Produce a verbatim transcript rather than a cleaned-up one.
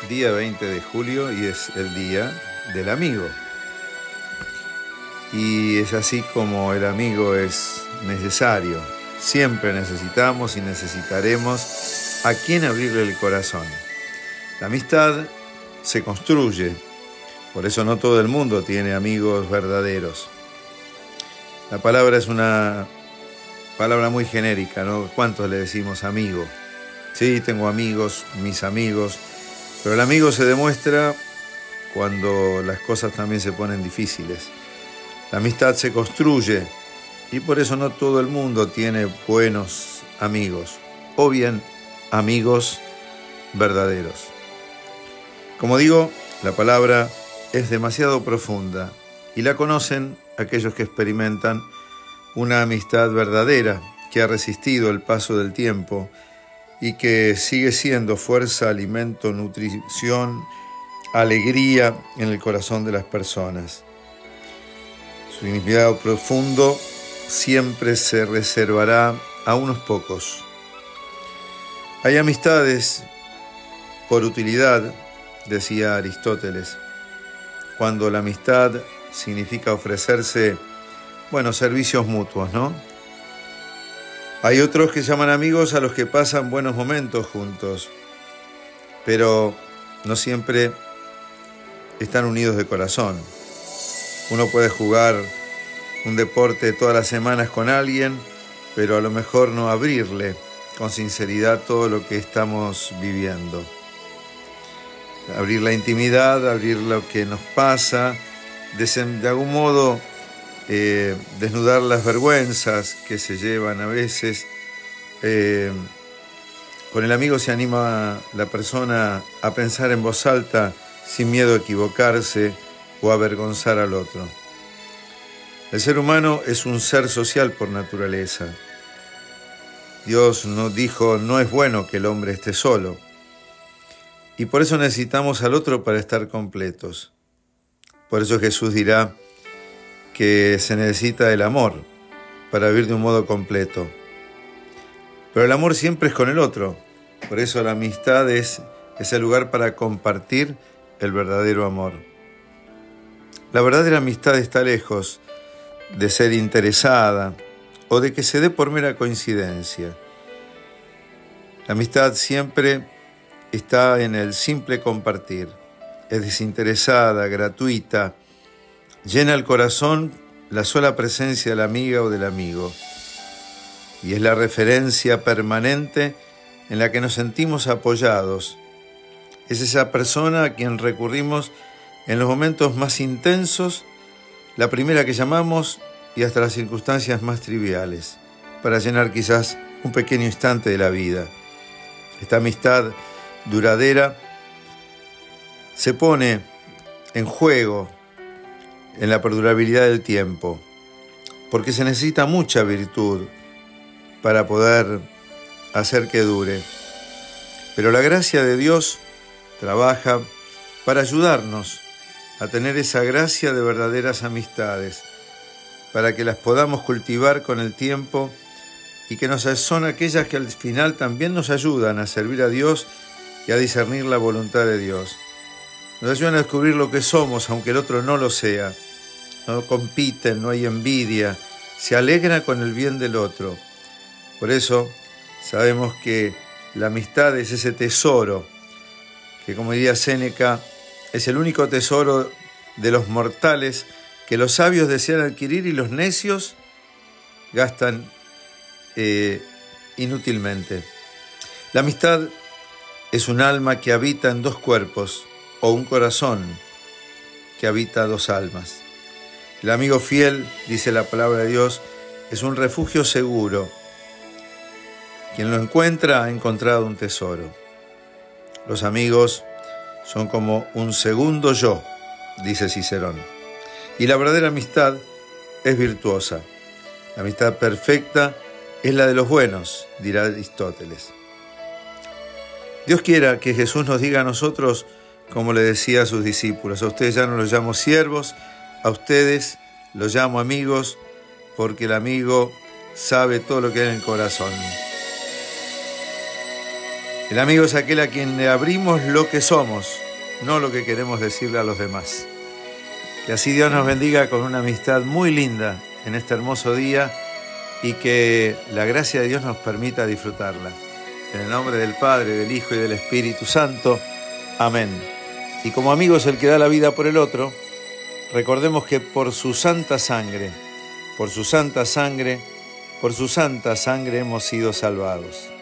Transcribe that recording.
día veinte de julio y es el día del amigo. Y es así como el amigo es necesario. Siempre necesitamos y necesitaremos a quien abrirle el corazón. La amistad se construye, por eso no todo el mundo tiene amigos verdaderos. La palabra es una palabra muy genérica, ¿no? ¿Cuántos le decimos amigo? Sí, tengo amigos, mis amigos, pero el amigo se demuestra cuando las cosas también se ponen difíciles. La amistad se construye y por eso no todo el mundo tiene buenos amigos, o bien amigos verdaderos. Como digo, la palabra es demasiado profunda y la conocen aquellos que experimentan una amistad verdadera que ha resistido el paso del tiempo y que sigue siendo fuerza, alimento, nutrición, alegría en el corazón de las personas. Su significado profundo siempre se reservará a unos pocos. Hay amistades por utilidad, decía Aristóteles, cuando la amistad significa ofrecerse, bueno, servicios mutuos, ¿no? Hay otros que llaman amigos a los que pasan buenos momentos juntos, pero no siempre están unidos de corazón. Uno puede jugar un deporte todas las semanas con alguien, pero a lo mejor no abrirle con sinceridad todo lo que estamos viviendo. Abrir la intimidad, abrir lo que nos pasa, de algún modo eh, desnudar las vergüenzas que se llevan a veces. Eh, con el amigo se anima la persona a pensar en voz alta sin miedo a equivocarse o a avergonzar al otro. El ser humano es un ser social por naturaleza. Dios nos dijo, no es bueno que el hombre esté solo. Y por eso necesitamos al otro para estar completos. Por eso Jesús dirá que se necesita el amor para vivir de un modo completo. Pero el amor siempre es con el otro. Por eso la amistad es, es el lugar para compartir el verdadero amor. La verdadera amistad está lejos de ser interesada o de que se dé por mera coincidencia. La amistad siempre está en el simple compartir. Es desinteresada, gratuita, llena el corazón la sola presencia de la amiga o del amigo. Y es la referencia permanente en la que nos sentimos apoyados. Es esa persona a quien recurrimos en los momentos más intensos, la primera que llamamos y hasta las circunstancias más triviales, para llenar quizás un pequeño instante de la vida. Esta amistad duradera se pone en juego en la perdurabilidad del tiempo, porque se necesita mucha virtud para poder hacer que dure. Pero la gracia de Dios trabaja para ayudarnos a tener esa gracia de verdaderas amistades, para que las podamos cultivar con el tiempo y que nos son aquellas que al final también nos ayudan a servir a Dios y a discernir la voluntad de Dios. Nos ayudan a descubrir lo que somos, aunque el otro no lo sea. No compiten, no hay envidia, se alegra con el bien del otro. Por eso sabemos que la amistad es ese tesoro, que como diría Séneca, es el único tesoro de los mortales que los sabios desean adquirir y los necios gastan eh, inútilmente. La amistad es un alma que habita en dos cuerpos o un corazón que habita dos almas. El amigo fiel, dice la palabra de Dios, es un refugio seguro. Quien lo encuentra ha encontrado un tesoro. Los amigos son como un segundo yo, dice Cicerón. Y la verdadera amistad es virtuosa. La amistad perfecta es la de los buenos, dirá Aristóteles. Dios quiera que Jesús nos diga a nosotros, como le decía a sus discípulos, a ustedes ya no los llamo siervos, a ustedes los llamo amigos, porque el amigo sabe todo lo que hay en el corazón. El amigo es aquel a quien le abrimos lo que somos, no lo que queremos decirle a los demás. Que así Dios nos bendiga con una amistad muy linda en este hermoso día y que la gracia de Dios nos permita disfrutarla. En el nombre del Padre, del Hijo y del Espíritu Santo. Amén. Y como amigo es el que da la vida por el otro, recordemos que por su santa sangre, por su santa sangre, por su santa sangre hemos sido salvados.